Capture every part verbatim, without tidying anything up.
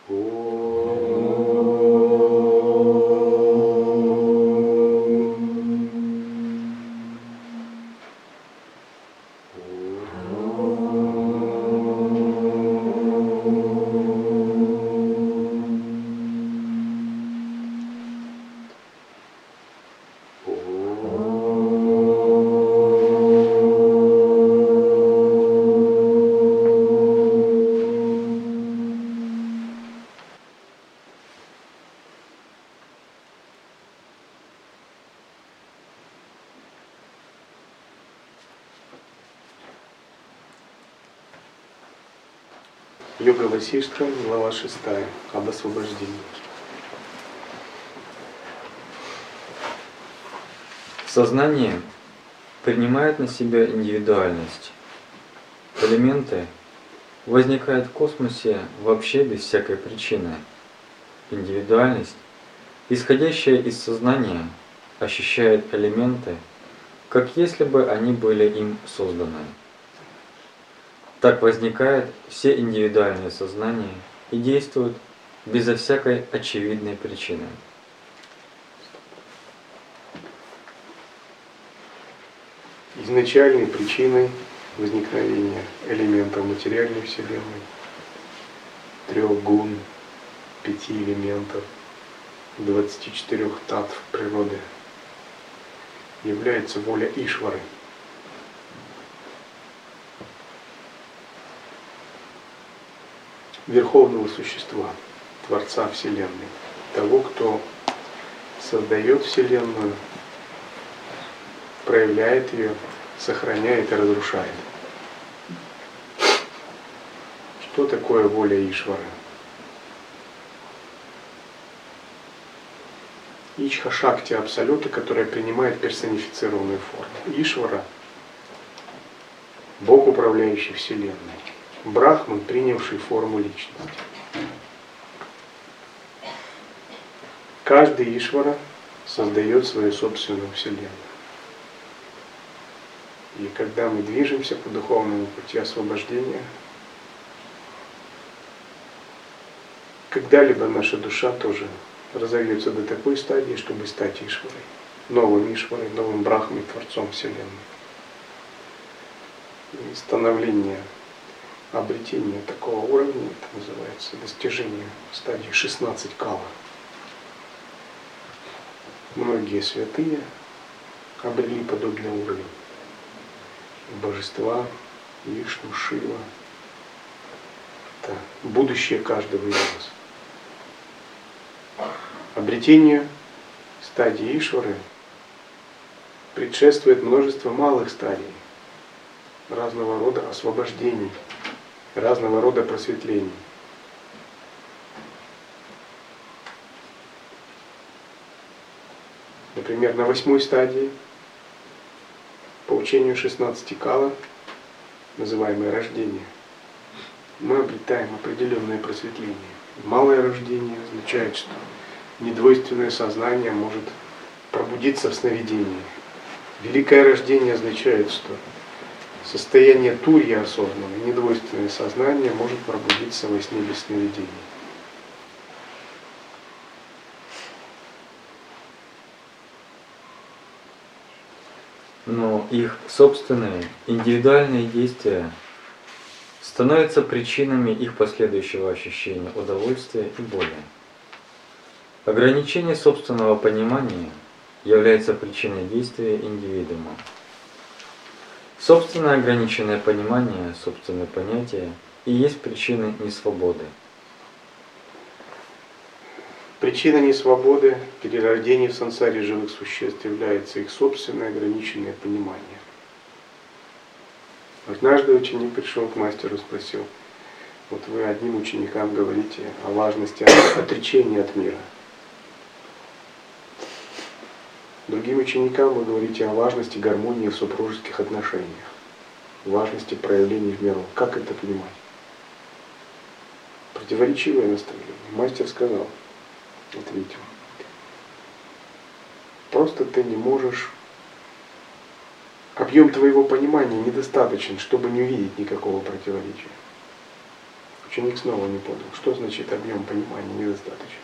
Йога Васиштха, глава шестая, об освобождении. Сознание принимает на себя индивидуальность. Элементы возникают в космосе вообще без всякой причины. Индивидуальность, исходящая из сознания, ощущает элементы, как если бы они были им созданы. Так возникают все индивидуальные сознания и действуют безо всякой очевидной причины. Изначальной причиной возникновения элементов материальной Вселенной, трех гун, пяти элементов, двадцати четырёх татв природы является воля Ишвары. Верховного существа, Творца Вселенной, того, кто создает Вселенную, проявляет ее, сохраняет и разрушает. Что такое воля Ишвары? Ичха Шакти Абсолюта, которая принимает персонифицированную форму. Ишвара – Бог, управляющий Вселенной. Брахман, принявший форму личности. Каждый Ишвара создает свою собственную Вселенную. И когда мы движемся по духовному пути освобождения, когда-либо наша душа тоже разовьется до такой стадии, чтобы стать Ишварой, новым Ишварой, новым Брахмой, Творцом Вселенной. И становление, обретение такого уровня, это называется достижение стадии шестнадцать кала. Многие святые обрели подобный уровень. Божества, Вишну, Шива. Это будущее каждого из нас. Обретение стадии Ишвары предшествует множество малых стадий, разного рода освобождений, разного рода просветлений. Например, на восьмой стадии, по учению шестнадцати кала, называемое рождение, мы обретаем определенное просветление. Малое рождение означает, что недвойственное сознание может пробудиться в сновидении. Великое рождение означает, что состояние турья осознанного, недвойственное сознание может пробудиться во сне без сновидений. Но их собственные индивидуальные действия становятся причинами их последующего ощущения удовольствия и боли. Ограничение собственного понимания является причиной действия индивидуума. Собственное ограниченное понимание, собственное понятие и есть причина несвободы. Причина несвободы, перерождения в сансаре живых существ является их собственное ограниченное понимание. Однажды ученик пришел к мастеру и спросил: вот вы одним ученикам говорите о важности отречения от мира. Другим ученикам вы говорите о важности гармонии в супружеских отношениях, важности проявлений в миру. Как это понимать? Противоречивое настроение. Мастер сказал: ответил, просто ты не можешь, объем твоего понимания недостаточен, чтобы не увидеть никакого противоречия. Ученик снова не понял, что значит объем понимания недостаточно.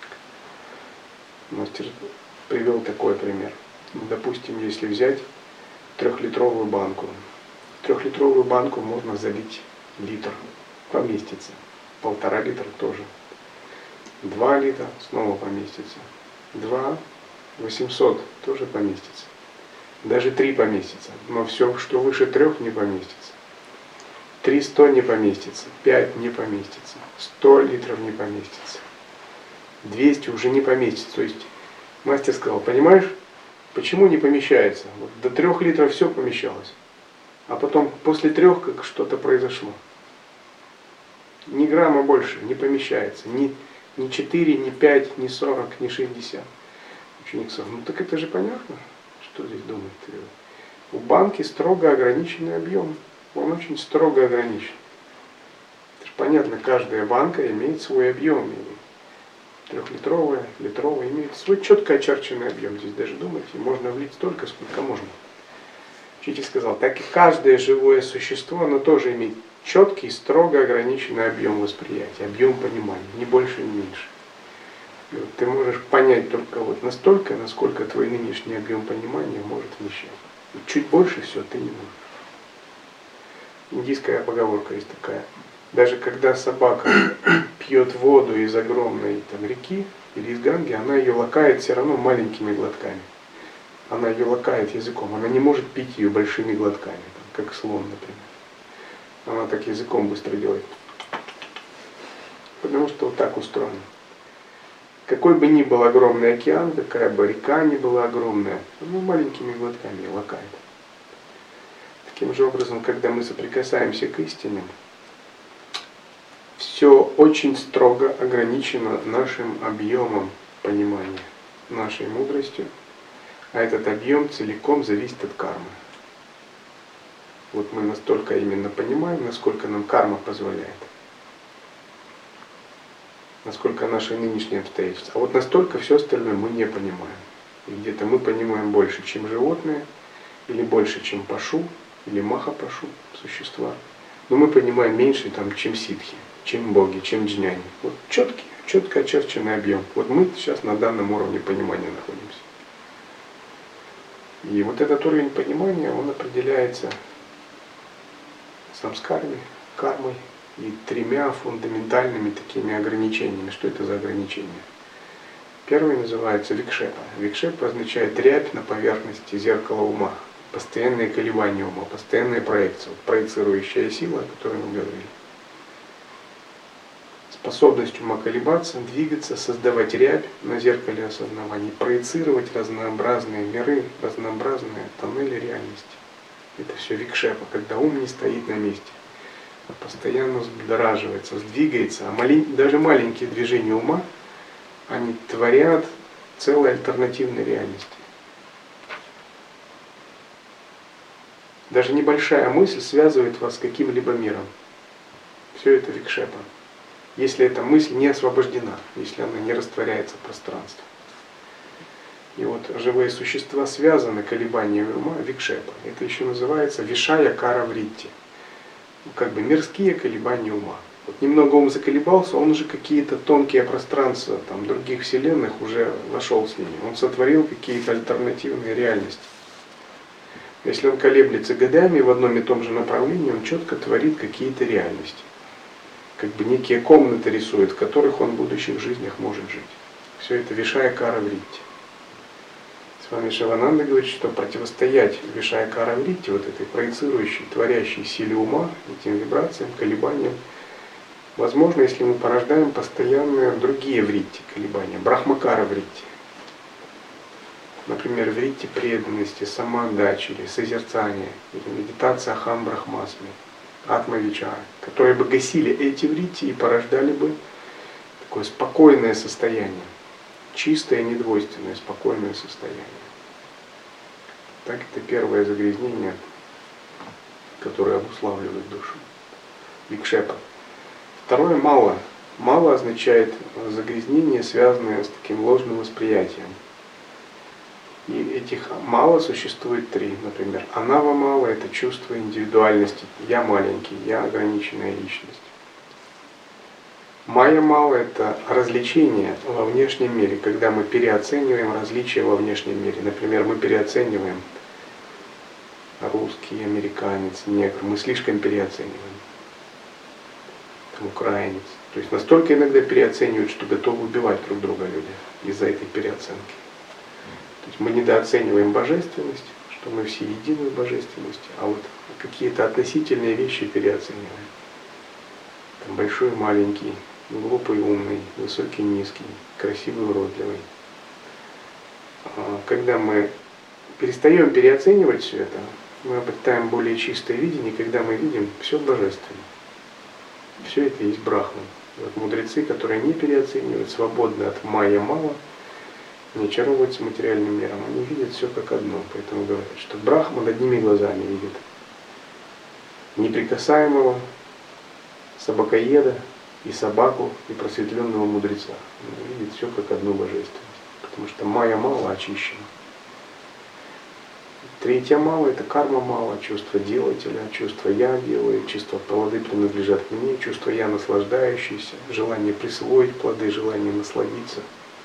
Мастер привел такой пример. Допустим, если взять трехлитровую банку. В трехлитровую банку можно залить литр, поместится. Полтора литра тоже. Два литра снова поместится. Два, восемьсот тоже поместится. Даже три поместится. Но все, что выше трех, не поместится. Три сто не поместится. Пять не поместится. Сто литров не поместится. Двести уже не поместится. То есть мастер сказал, понимаешь, почему не помещается? Вот до трех литров все помещалось. А потом после трех как что-то произошло. Ни грамма больше не помещается. Ни, ни четыре, ни пять, ни сорок, ни шестьдесят. Ученик сказал, ну так это же понятно, что здесь думает. У банки строго ограниченный объем. Он очень строго ограничен. Это же понятно, каждая банка имеет свой объем. Трехлитровая, литровая имеет свой четко очерченный объем. Здесь даже думать, и можно влить столько, сколько можно. Учитель сказал, так и каждое живое существо, оно тоже имеет четкий, строго ограниченный объем восприятия, объем понимания, ни больше, ни меньше. И вот ты можешь понять только вот настолько, насколько твой нынешний объем понимания может вмещать. И чуть больше все ты не можешь. Индийская поговорка есть такая. Даже когда собака пьет воду из огромной там, реки или из Ганги, она ее лакает все равно маленькими глотками. Она ее лакает языком. Она не может пить ее большими глотками, там, как слон, например. Она так языком быстро делает. Потому что вот так устроено. Какой бы ни был огромный океан, какая бы река ни была огромная, она маленькими глотками ее лакает. Таким же образом, когда мы соприкасаемся к истине, все очень строго ограничено нашим объемом понимания, нашей мудростью, а этот объем целиком зависит от кармы. Вот мы настолько именно понимаем, насколько нам карма позволяет, насколько наши нынешние обстоятельства. А вот настолько все остальное мы не понимаем. И где-то мы понимаем больше, чем животные, или больше, чем пашу, или маха-пашу, существа. Но мы понимаем меньше, там, чем ситхи, чем боги, чем джняни. Вот четкий, четко очерченный объем. Вот мы сейчас на данном уровне понимания находимся. И вот этот уровень понимания, он определяется самскарами, кармой и тремя фундаментальными такими ограничениями. Что это за ограничения? Первый называется викшепа. Викшепа означает рябь на поверхности зеркала ума. Постоянные колебания ума, постоянная проекция, проецирующая сила, о которой мы говорили. Способность ума колебаться, двигаться, создавать рябь на зеркале осознавания, проецировать разнообразные миры, разнообразные тоннели реальности. Это все викшепа, когда ум не стоит на месте, а постоянно взбудораживается, сдвигается. А малень... даже маленькие движения ума, они творят целой альтернативной реальности. Даже небольшая мысль связывает вас с каким-либо миром. Все это викшепа. Если эта мысль не освобождена, если она не растворяется в пространстве. И вот живые существа связаны колебаниями ума викшепа. Это еще называется вишая кара вритти. Как бы мирские колебания ума. Вот немного ум заколебался, он уже какие-то тонкие пространства там, других вселенных уже вошел с ними. Он сотворил какие-то альтернативные реальности. Если он колеблется годами в одном и том же направлении, он четко творит какие-то реальности. Как бы некие комнаты рисует, в которых он в будущих жизнях может жить. Все это вишая кара вритти. С вами Шивананда говорит, что противостоять вишая кара вритти, вот этой проецирующей, творящей силе ума, этим вибрациям, колебаниям, возможно, если мы порождаем постоянные другие вритти колебания, брахмакара вритти. Например, вритти преданности, самоотдачи или созерцания, или медитация ахам брахмасми, атма-вичара, которые бы гасили эти вритти и порождали бы такое спокойное состояние, чистое, недвойственное, спокойное состояние. Так это первое загрязнение, которое обуславливает душу. Викшепа. Второе мало. Мало означает загрязнение, связанное с таким ложным восприятием. И этих мало существует три. Например, анава мало — это чувство индивидуальности. Я маленький, я ограниченная личность. Майя мала – это развлечение во внешнем мире, когда мы переоцениваем различия во внешнем мире. Например, мы переоцениваем русский, американец, негр, мы слишком переоцениваем. Там, украинец. То есть настолько иногда переоценивают, что готовы убивать друг друга люди из-за этой переоценки. То есть мы недооцениваем божественность, что мы все едины в божественности, а вот какие-то относительные вещи переоцениваем. Там большой, маленький, глупый, умный, высокий, низкий, красивый, уродливый. Когда мы перестаем переоценивать все это, мы обретаем более чистое видение, когда мы видим все божественное. Все это есть Брахман. Вот мудрецы, которые не переоценивают, свободны от майя мала, не очаровываются материальным миром, они видят все как одно. Поэтому говорят, что Брахман одними глазами видит неприкасаемого собакоеда и собаку, и просветленного мудреца. Он видит все как одну божественность. Потому что майя мала очищена. Третья мала – это карма мала, чувство делателя, чувство я делаю, чувство плоды принадлежат мне, чувство я наслаждающийся, желание присвоить плоды, желание насладиться.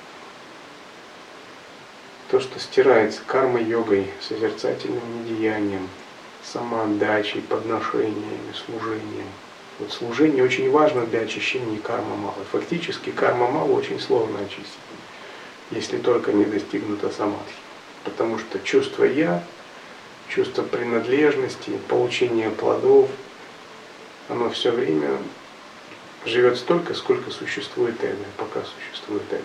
То, что стирается карма-йогой, созерцательным недеянием, самоотдачей, подношениями, служением. Вот служение очень важно для очищения кармы малы. Фактически карма мала очень сложно очистить, если только не достигнута самадхи. Потому что чувство я, чувство принадлежности, получение плодов, оно все время живет столько, сколько существует эго, пока существует эго.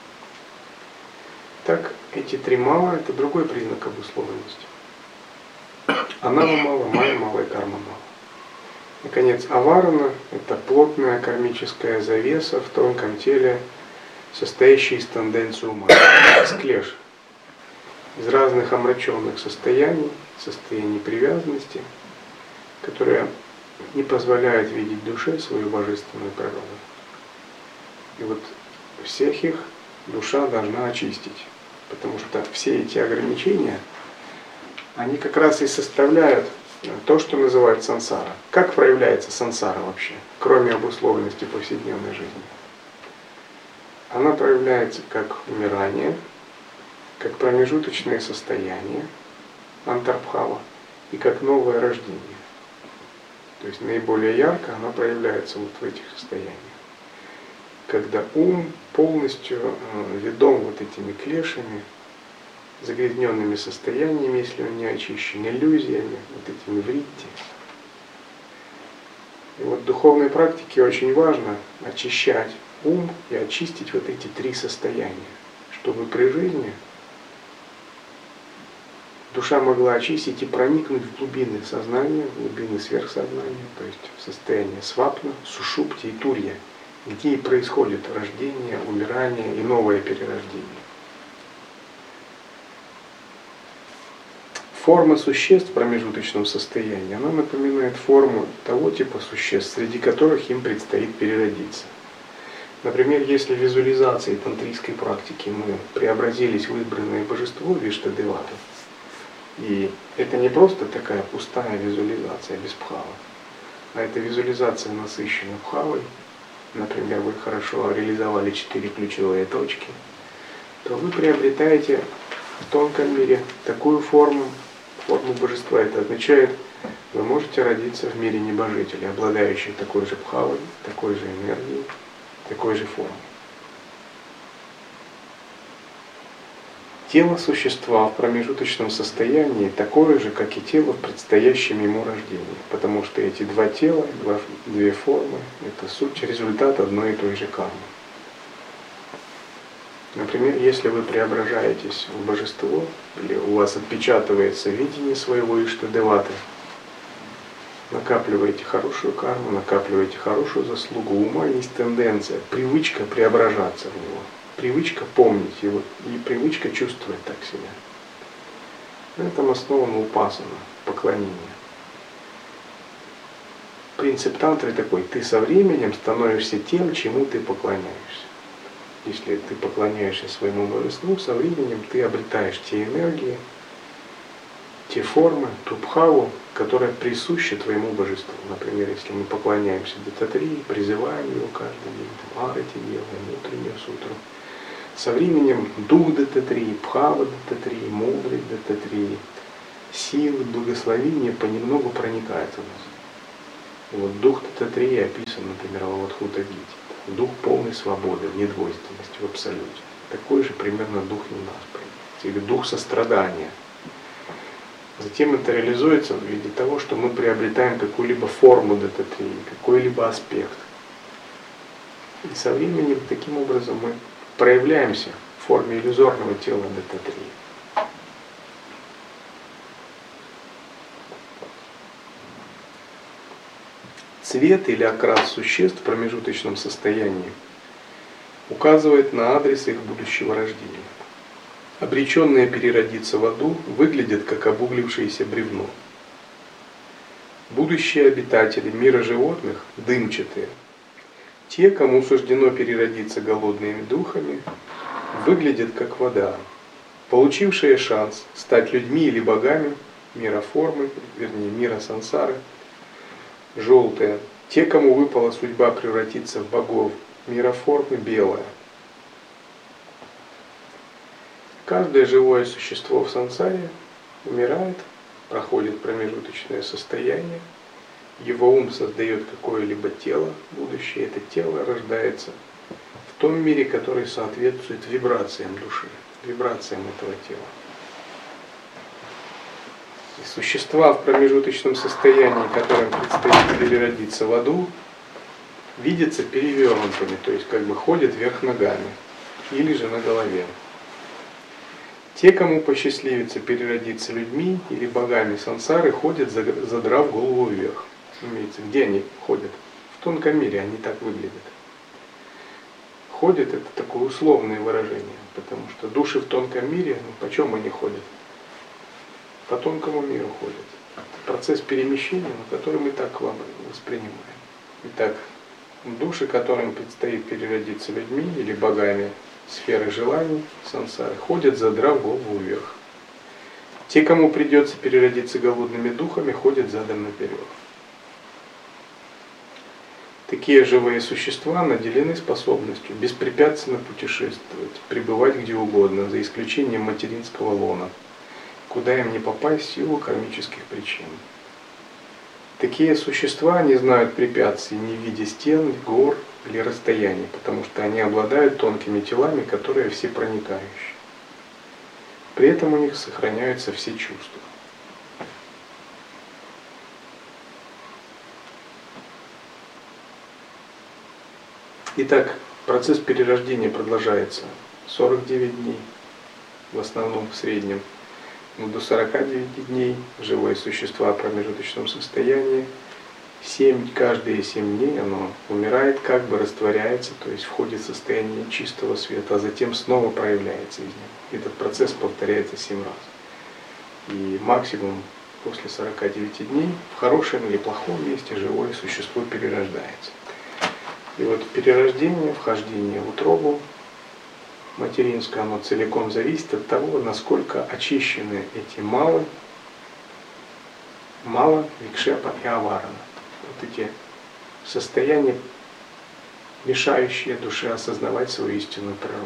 Так, эти три мала – это другой признак обусловленности. Анава мала, майя мала и карма мала. Наконец, аварана – это плотная кармическая завеса в тонком теле, состоящая из тенденций ума, склеш, из разных омраченных состояний, состояний привязанности, которые не позволяют видеть душе свою божественную природу. И вот всех их душа должна очистить, потому что все эти ограничения, они как раз и составляют то, что называют сансара. Как проявляется сансара вообще, кроме обусловленности повседневной жизни? Она проявляется как умирание, как промежуточное состояние, антарбхава, и как новое рождение. То есть наиболее ярко она проявляется вот в этих состояниях. Когда ум полностью ведом вот этими клешами, загрязненными состояниями, если он не очищен, иллюзиями, вот этими вритти. И вот в духовной практике очень важно очищать ум и очистить вот эти три состояния, чтобы при жизни душа могла очистить и проникнуть в глубины сознания, в глубины сверхсознания, то есть в состояние свапна, сушупти и турья, где и происходит рождение, умирание и новое перерождение. Форма существ в промежуточном состоянии, она напоминает форму того типа существ, среди которых им предстоит переродиться. Например, если в визуализации тантрийской практики мы преобразились в избранное божество Виштадевата, и это не просто такая пустая визуализация без бхавы, а это визуализация насыщена бхавой, например, вы хорошо реализовали четыре ключевые точки, то вы приобретаете в тонком мире такую форму, форму божества. Это означает, вы можете родиться в мире небожителей, обладающих такой же бхавой, такой же энергией, такой же формой. Тело существа в промежуточном состоянии такое же, как и тело в предстоящем ему рождении, потому что эти два тела, два, две формы – это суть, результат одной и той же кармы. Например, если вы преображаетесь в божество, или у вас отпечатывается видение своего Иштадеваты, накапливаете хорошую карму, накапливаете хорошую заслугу, у ума есть тенденция, привычка преображаться в него, привычка помнить его и привычка чувствовать так себя. На этом основано упасана, поклонение. Принцип тантры такой: ты со временем становишься тем, чему ты поклоняешься. Если ты поклоняешься своему божеству, со временем ты обретаешь те энергии, те формы, ту бхаву, которая присуща твоему божеству. Например, если мы поклоняемся Дататри, призываем его каждый день, там, арати делаем, утреннюю сутру. Со временем дух Дататри, бхава Дататри, мудрость Дататри, силы, благословения понемногу проникают в нас. И вот дух Дататри описан, например, в Авадхута-гите. Дух полной свободы, недвойственности в абсолюте. Такой же примерно дух и у нас проявляется. Или дух сострадания. Затем это реализуется в виде того, что мы приобретаем какую-либо форму Дататри, какой-либо аспект. И со временем таким образом мы проявляемся в форме иллюзорного тела Дататри. Цвет или окрас существ в промежуточном состоянии указывает на адрес их будущего рождения. Обреченные переродиться в аду выглядят как обуглившееся бревно. Будущие обитатели мира животных – дымчатые. Те, кому суждено переродиться голодными духами, выглядят как вода. Получившие шанс стать людьми или богами мира формы, вернее мира сансары, желтые. Те, кому выпала судьба превратиться в богов мира формы, белая. Каждое живое существо в сансаре умирает, проходит промежуточное состояние, его ум создает какое-либо тело, будущее это тело рождается в том мире, который соответствует вибрациям души, вибрациям этого тела. И существа в промежуточном состоянии, которым предстоит переродиться в аду, видятся перевернутыми, то есть как бы ходят вверх ногами или же на голове. Те, кому посчастливится переродиться людьми или богами сансары, ходят, задрав голову вверх. Имеется, где они ходят? В тонком мире они так выглядят. Ходят — это такое условное выражение, потому что души в тонком мире, ну почем они ходят? По тонкому миру ходят. Это процесс перемещения, но который мы так воспринимаем. Итак, души, которым предстоит переродиться людьми или богами сферы желаний, сансары, ходят, задрав голову вверх. Те, кому придется переродиться голодными духами, ходят задом наперед. Такие живые существа наделены способностью беспрепятственно путешествовать, пребывать где угодно, за исключением материнского лона, куда им не попасть в силу кармических причин. Такие существа не знают препятствий ни в виде стен, гор или расстояний, потому что они обладают тонкими телами, которые всепроникающие. При этом у них сохраняются все чувства. Итак, процесс перерождения продолжается сорок девять дней, в основном в среднем. Но до сорока девяти дней живое существо в промежуточном состоянии. семь, каждые семь дней оно умирает, как бы растворяется, то есть входит в состояние чистого света, а затем снова проявляется из него. Этот процесс повторяется семь раз. И максимум после сорока девяти дней в хорошем или плохом месте живое существо перерождается. И вот перерождение, вхождение в утробу материнское, оно целиком зависит от того, насколько очищены эти малы, мала, викшепа и аварана. Вот эти состояния, мешающие душе осознавать свою истинную природу.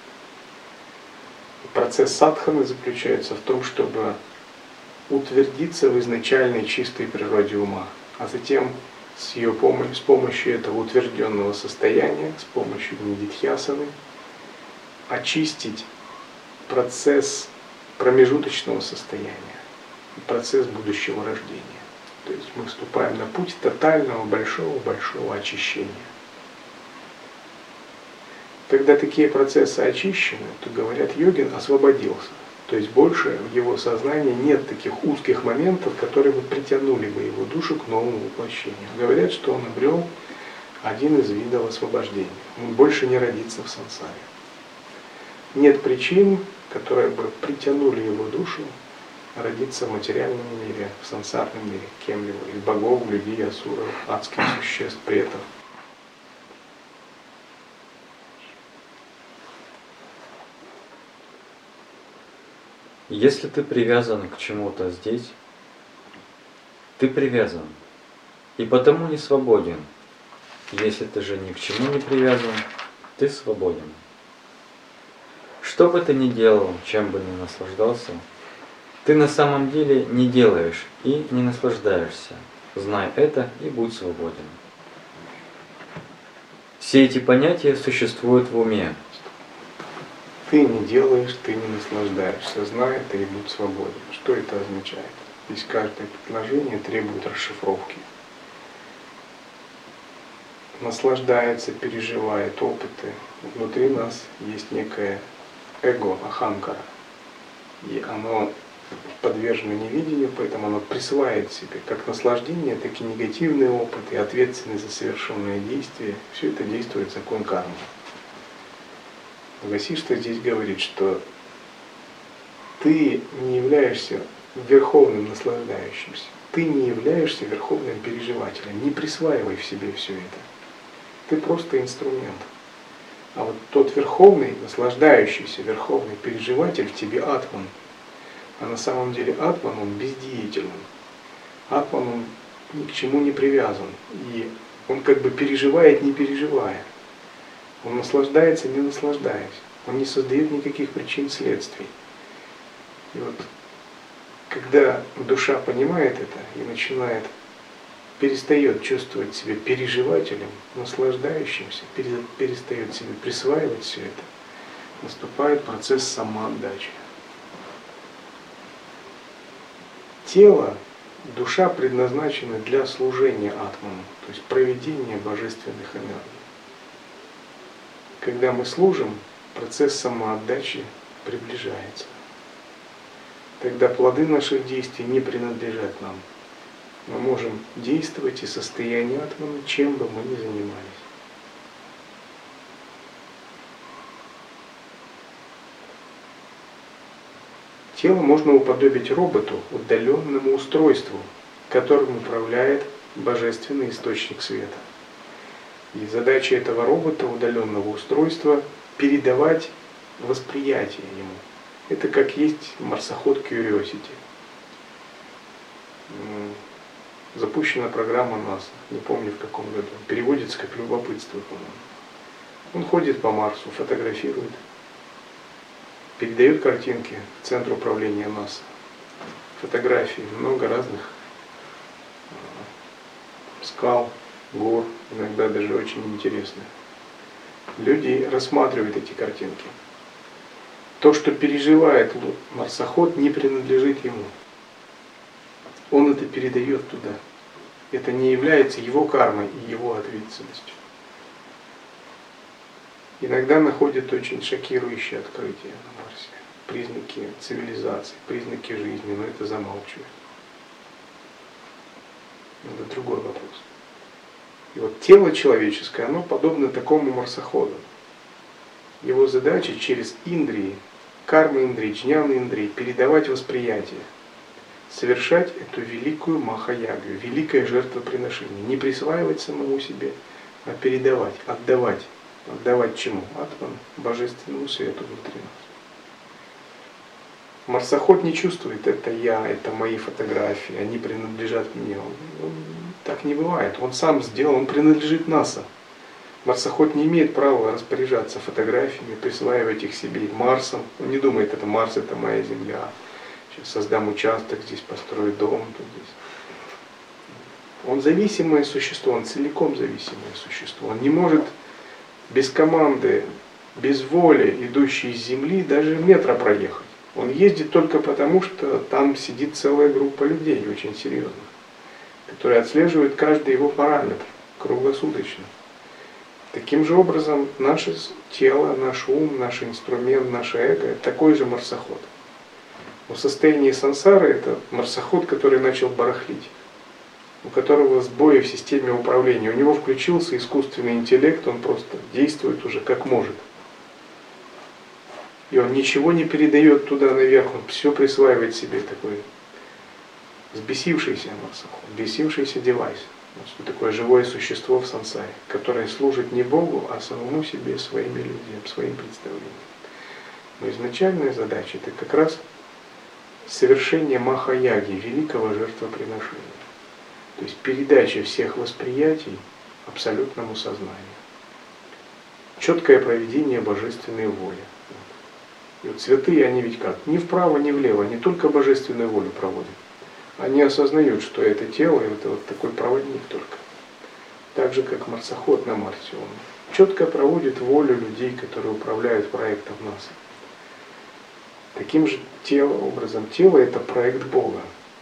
Процесс садханы заключается в том, чтобы утвердиться в изначальной чистой природе ума, а затем с ее помощью, с помощью этого утвержденного состояния, с помощью нидидхьясаны, очистить процесс промежуточного состояния, процесс будущего рождения. То есть мы вступаем на путь тотального большого-большого очищения. Когда такие процессы очищены, то, говорят, йогин освободился. То есть больше в его сознании нет таких узких моментов, которые бы притянули бы его душу к новому воплощению. Говорят, что он обрел один из видов освобождения. Он больше не родится в сансаре. Нет причин, которые бы притянули его душу родиться в материальном мире, в сансарном мире, кем-либо, из богов, людей, асуров, адских существ, претов. Если ты привязан к чему-то здесь, ты привязан, и потому не свободен. Если ты же ни к чему не привязан, ты свободен. Что бы ты ни делал, чем бы ни наслаждался, ты на самом деле не делаешь и не наслаждаешься. Знай это и будь свободен. Все эти понятия существуют в уме. Ты не делаешь, ты не наслаждаешься. Знай это и будь свободен. Что это означает? Здесь каждое предложение требует расшифровки. Наслаждается, переживает опыты. Внутри нас есть некое эго, аханкара. И оно подвержено невидению, поэтому оно присваивает себе как наслаждение, так и негативные опыты, и ответственность за совершенные действия. Все это действует закон кармы. Васиштха здесь говорит, что ты не являешься верховным наслаждающимся, ты не являешься верховным переживателем, не присваивай в себе все это. Ты просто инструмент. А вот тот верховный, наслаждающийся, верховный переживатель в тебе атман. А на самом деле атман, он бездеятелен. Атман, он ни к чему не привязан. И он как бы переживает, не переживая. Он наслаждается, не наслаждаясь. Он не создает никаких причин следствий. И вот когда душа понимает это и начинает, перестает чувствовать себя переживателем, наслаждающимся, перестает себе присваивать все это, наступает процесс самоотдачи. Тело, душа предназначены для служения атману, то есть проведения божественных энергий. Когда мы служим, процесс самоотдачи приближается. Тогда плоды наших действий не принадлежат нам. Мы можем действовать из состояния атмана, чем бы мы ни занимались. Тело можно уподобить роботу, удаленному устройству, которым управляет божественный источник света. И задача этого робота, удаленного устройства, передавать восприятие ему. Это как есть марсоход Curiosity. Запущена программа НАСА, не помню в каком году. Переводится как любопытство, по-моему. Он ходит по Марсу, фотографирует, передает картинки в центр управления НАСА. Фотографии, много разных скал, гор, иногда даже очень интересных. Люди рассматривают эти картинки. То, что переживает марсоход, не принадлежит ему. Он это передает туда. Это не является его кармой и его ответственностью. Иногда находят очень шокирующие открытия на Марсе. Признаки цивилизации, признаки жизни, но это замалчивают. Это другой вопрос. И вот тело человеческое, оно подобно такому марсоходу. Его задача через индрии, карма индрии, джняна индрии, передавать восприятие. Совершать эту великую махаягу, великое жертвоприношение. Не присваивать самому себе, а передавать, отдавать. Отдавать чему? Атману, божественному свету внутри нас. Марсоход не чувствует, это я, это мои фотографии, они принадлежат мне. Он, он, так не бывает. Он сам сделал, он принадлежит НАСА. Марсоход не имеет права распоряжаться фотографиями, присваивать их себе Марсом. Он не думает, это Марс, это моя Земля. Сейчас создам участок, здесь построю дом. Тут здесь. Он зависимое существо, он целиком зависимое существо. Он не может без команды, без воли, идущей из Земли, даже метра проехать. Он ездит только потому, что там сидит целая группа людей, очень серьезных, которые отслеживают каждый его параметр круглосуточно. Таким же образом, наше тело, наш ум, наш инструмент, наше эго – такой же марсоход. Но в состоянии сансары это марсоход, который начал барахлить, у которого сбои в системе управления. У него включился искусственный интеллект, он просто действует уже как может. И он ничего не передает туда наверх, он все присваивает себе, такой взбесившийся марсоход, взбесившийся девайс. Что такое живое существо в сансаре, которое служит не Богу, а самому себе, своим иллюзиям, своим представлениям. Но изначальная задача – это как раз совершение Маха-яги, великого жертвоприношения. То есть передача всех восприятий абсолютному сознанию. Четкое проведение божественной воли. И вот святые, они ведь как? Ни вправо, ни влево, не только божественную волю проводят. Они осознают, что это тело, и это вот такой проводник только. Так же, как марсоход на Марсе. Он четко проводит волю людей, которые управляют проектом НАСА. Таким же тело, образом тело – это проект Бога.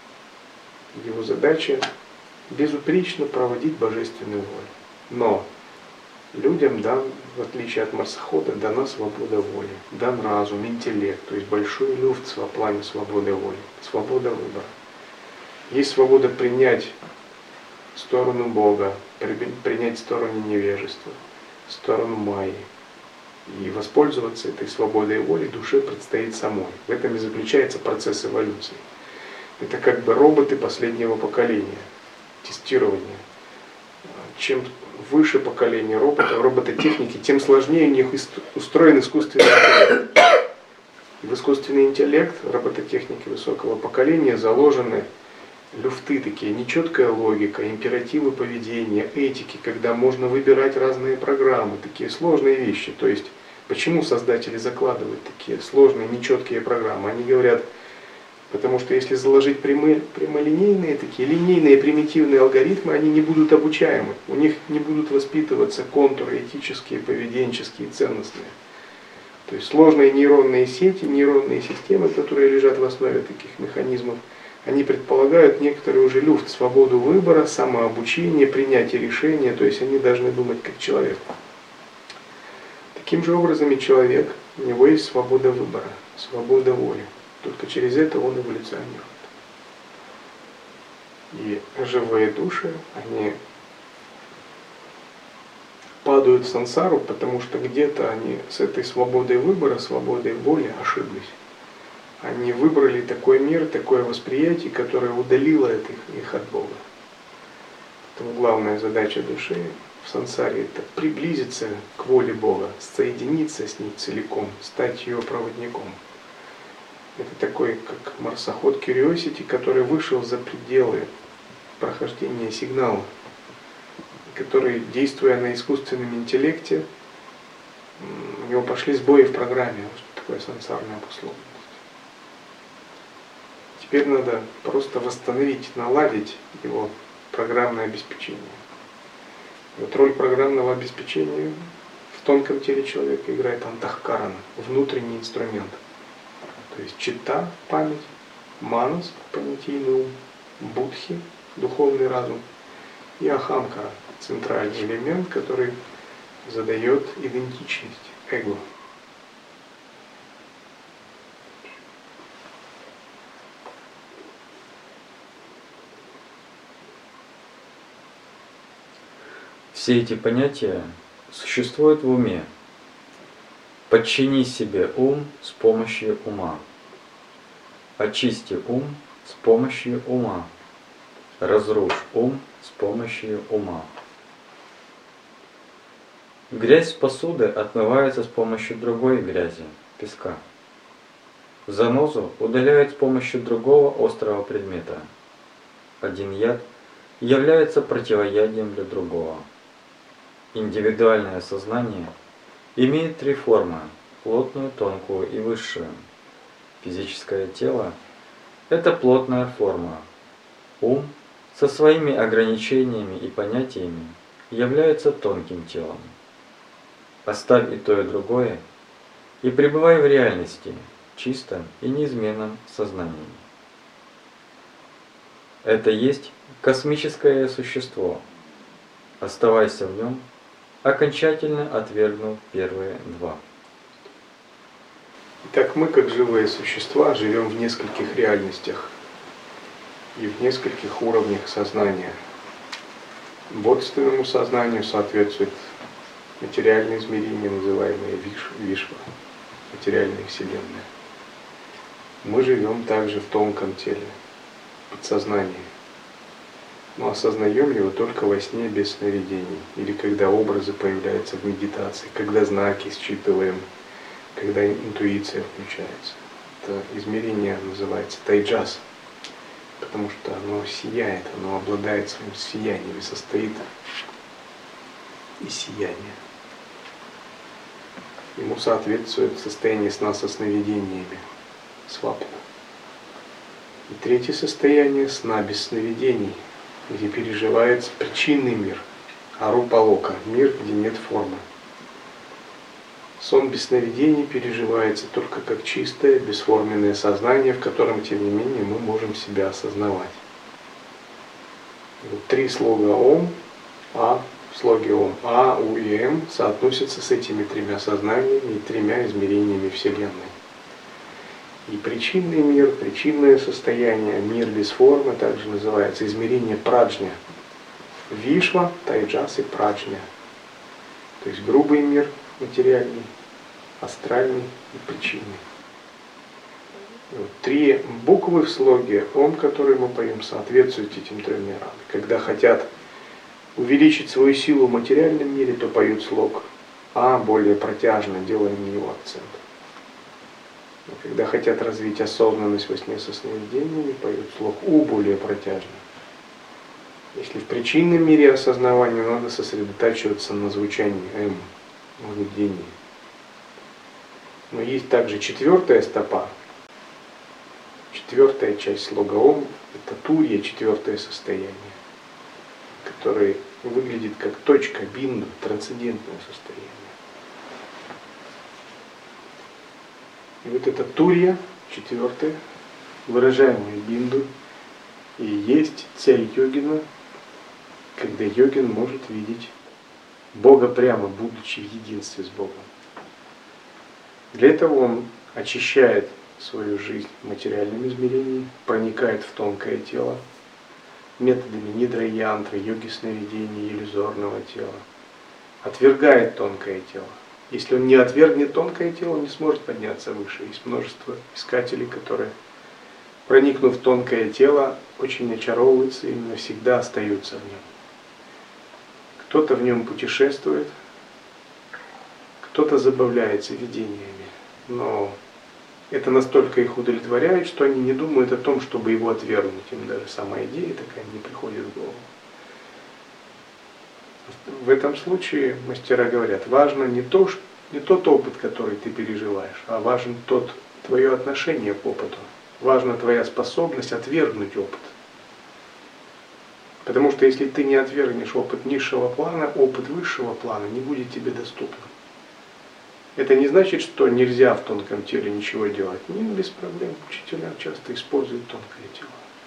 Его задача безупречно проводить божественную волю. Но людям дан, в отличие от марсохода, дана свобода воли, дан разум, интеллект, то есть большой люфт в плане свободы воли, свобода выбора. Есть свобода принять сторону Бога, принять сторону невежества, сторону майи. И воспользоваться этой свободой воли душе предстоит самой. В этом и заключается процесс эволюции. Это как бы роботы последнего поколения, тестирования. Чем выше поколение роботов, робототехники, тем сложнее у них устроен искусственный интеллект. В искусственный интеллект робототехники высокого поколения заложены люфты такие, нечеткая логика, императивы поведения, этики, когда можно выбирать разные программы, такие сложные вещи. То есть, почему создатели закладывают такие сложные, нечеткие программы? Они говорят, потому что если заложить прямые, прямолинейные, такие линейные, примитивные алгоритмы, они не будут обучаемы. У них не будут воспитываться контуры этические, поведенческие, ценностные. То есть сложные нейронные сети, нейронные системы, которые лежат в основе таких механизмов, они предполагают некоторый уже люфт, свободу выбора, самообучение, принятие решения, то есть они должны думать как человек. Таким же образом и человек, у него есть свобода выбора, свобода воли. Только через это он эволюционирует. И живые души, они падают в сансару, потому что где-то они с этой свободой выбора, свободой воли ошиблись. Они выбрали такой мир, такое восприятие, которое удалило от их, их от Бога. Поэтому главная задача души в сансаре – это приблизиться к воле Бога, соединиться с ней целиком, стать ее проводником. Это такой, как марсоход Curiosity, который вышел за пределы прохождения сигнала, который, действуя на искусственном интеллекте, у него пошли сбои в программе, что такое сансарная обусловленность. Теперь надо просто восстановить, наладить его программное обеспечение. И вот роль программного обеспечения в тонком теле человека играет антахкарана, внутренний инструмент. То есть читта, память, манас, понятийный ум, будхи, духовный разум, и ахамкара, центральный элемент, который задает идентичность, эго. Все эти понятия существуют в уме. Подчини себе ум с помощью ума. Очисти ум с помощью ума. Разрушь ум с помощью ума. Грязь с посуды отмывается с помощью другой грязи, песка. Занозу удаляют с помощью другого острого предмета. Один яд является противоядием для другого. Индивидуальное сознание имеет три формы – плотную, тонкую и высшую. Физическое тело – это плотная форма. Ум со своими ограничениями и понятиями является тонким телом. Оставь и то, и другое, и пребывай в реальности, чистом и неизменном сознании. Это есть космическое существо. Оставайся в нем, окончательно отвергнув первые два. Итак, мы, как живые существа, живем в нескольких реальностях и в нескольких уровнях сознания. Бодственному сознанию соответствует материальное измерение, называемое виш, вишва, материальная вселенная. Мы живем также в тонком теле, подсознании. Но осознаем его только во сне без сновидений, или когда образы появляются в медитации, когда знаки считываем, когда интуиция включается. Это измерение называется тайджас, потому что оно сияет, оно обладает своим сиянием и состоит из сияния. Ему соответствует состояние сна со сновидениями, свапна. И третье состояние сна без сновидений, где переживается причинный мир, арупалока, мир, где нет формы. Сон без сновидений переживается только как чистое, бесформенное сознание, в котором, тем не менее, мы можем себя осознавать. Вот три слога Ом, А, в слоге Ом, А, У и М соотносятся с этими тремя сознаниями и тремя измерениями Вселенной. И причинный мир, причинное состояние, мир без формы также называется измерение праджня. Вишва, тайджас и праджня. То есть грубый мир, материальный, астральный и причинный. Вот. Три буквы в слоге Ом, которые мы поем, соответствуют этим трем мирам. Когда хотят увеличить свою силу в материальном мире, то поют слог А более протяжно, делая на него акцент. А когда хотят развить осознанность во сне со сновидениями, поют слог У более протяжно. Если в причинном мире осознавания, надо сосредотачиваться на звучании М, в гудении. Но есть также четвертая стопа, четвертая часть слога Ом, это турья, четвертое состояние, которое выглядит как точка, бинду, трансцендентное состояние. И вот эта турья, четвертая, выражаемая бинду, и есть цель йогина, когда йогин может видеть Бога прямо, будучи в единстве с Богом. Для этого он очищает свою жизнь в материальном измерении, проникает в тонкое тело методами нидра и янтры, йоги сновидений, иллюзорного тела, отвергает тонкое тело. Если он не отвергнет тонкое тело, он не сможет подняться выше. Есть множество искателей, которые, проникнув в тонкое тело, очень очаровываются и навсегда остаются в нем. Кто-то в нем путешествует, кто-то забавляется видениями, но это настолько их удовлетворяет, что они не думают о том, чтобы его отвергнуть. Им даже сама идея такая не приходит в голову. В этом случае мастера говорят, важно не, то, не тот опыт, который ты переживаешь, а важен тот твое отношение к опыту. Важна твоя способность отвергнуть опыт. Потому что если ты не отвергнешь опыт низшего плана, опыт высшего плана не будет тебе доступен. Это не значит, что нельзя в тонком теле ничего делать. Нет, без проблем. Учителя часто используют тонкое тело.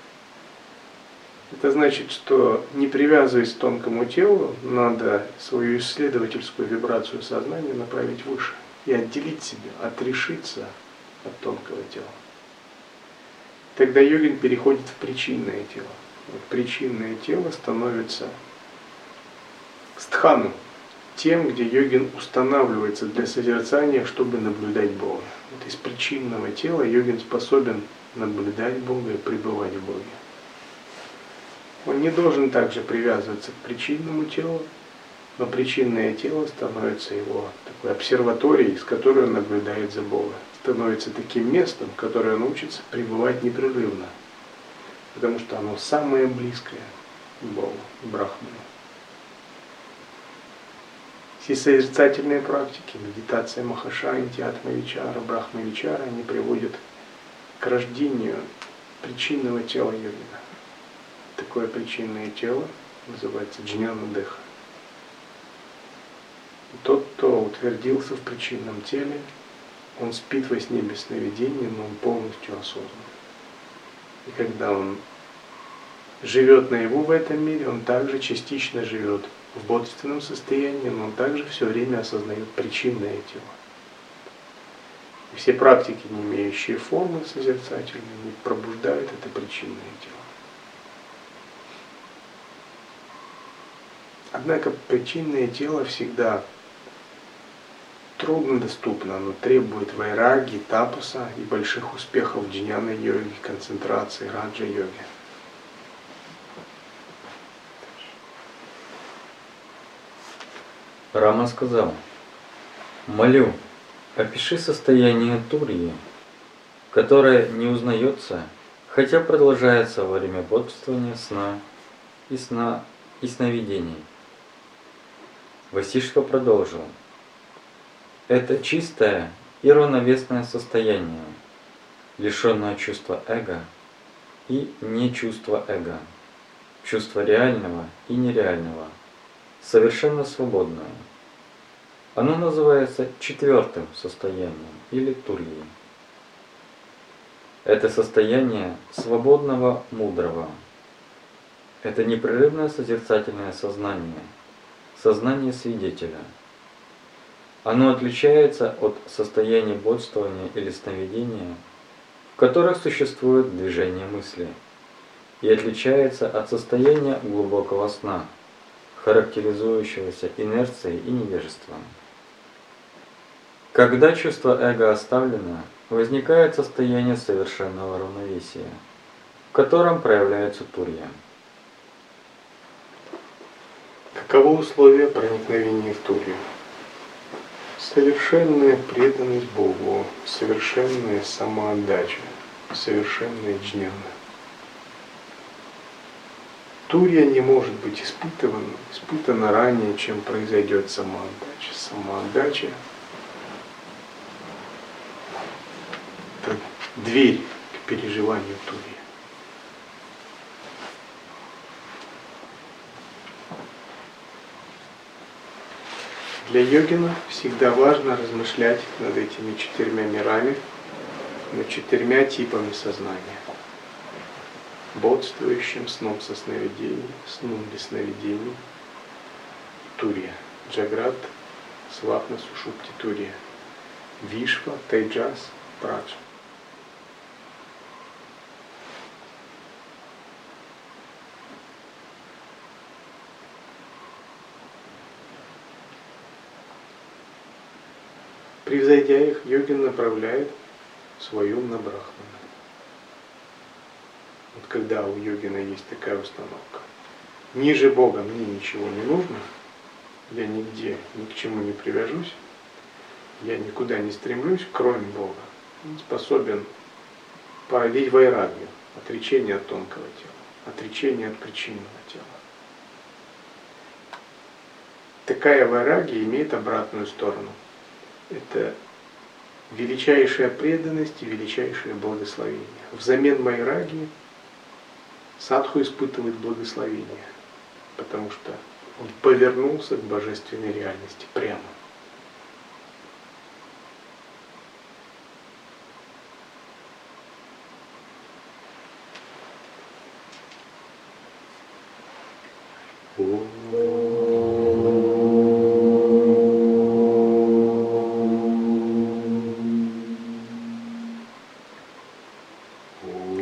Это значит, что не привязываясь к тонкому телу, надо свою исследовательскую вибрацию сознания направить выше и отделить себя, отрешиться от тонкого тела. Тогда йогин переходит в причинное тело. Вот причинное тело становится стхану, тем, где йогин устанавливается для созерцания, чтобы наблюдать Бога. Вот из причинного тела йогин способен наблюдать Бога и пребывать в Боге. Он не должен также привязываться к причинному телу, но причинное тело становится его такой обсерваторией, с которой он наблюдает за Богом. Становится таким местом, в которое он учится пребывать непрерывно, потому что оно самое близкое к Богу, к Брахману. Все созерцательные практики, медитация Махашанти, Атма-вичара, Брахма-вичара, они приводят к рождению причинного тела йогина. Такое причинное тело называется джняна-деха. Тот, кто утвердился в причинном теле, он спит во сне без сновидений, но он полностью осознан. И когда он живет наяву в этом мире, он также частично живет в бодхическом состоянии, но он также все время осознает причинное тело. И все практики, не имеющие формы созерцательные, не пробуждают это причинное тело. Однако причинное тело всегда труднодоступно, оно требует вайраги, тапаса и больших успехов в джняна-йоге, концентрации, раджа-йоге. Рама сказал: молю, опиши состояние турьи, которое не узнается, хотя продолжается во время бодрствования, сна и сна и сновидений. Васиштха продолжил. Это чистое и равновесное состояние, лишенное чувства эго и не чувства эго, чувство реального и нереального, совершенно свободное. Оно называется четвертым состоянием или турьей. Это состояние свободного мудрого. Это непрерывное созерцательное сознание, сознание свидетеля. Оно отличается от состояния бодствования или сновидения, в которых существует движение мысли, и отличается от состояния глубокого сна, характеризующегося инерцией и невежеством. Когда чувство эго оставлено, возникает состояние совершенного равновесия, в котором проявляется турья. Каково условие проникновения в турью? Совершенная преданность Богу, совершенная самоотдача, совершенная джняна. Турья не может быть испытана, испытана ранее, чем произойдет самоотдача. Самоотдача – это дверь к переживанию турьи. Для йогина всегда важно размышлять над этими четырьмя мирами, над четырьмя типами сознания. Бодствующим, сном со сновидений, сном без сновидений, турья, джаграт, свапна, сушупти, турья, вишва, тайджас, праджа. Превзойдя их, йогин направляет свой ум на брахмана. Вот когда у йогина есть такая установка, ниже Бога мне ничего не нужно, я нигде ни к чему не привяжусь, я никуда не стремлюсь, кроме Бога, он способен породить вайрагью, отречение от тонкого тела, отречение от причинного тела. Такая вайрагия имеет обратную сторону. Это величайшая преданность и величайшее благословение. Взамен вайраги садху испытывает благословение, потому что он повернулся к божественной реальности прямо. О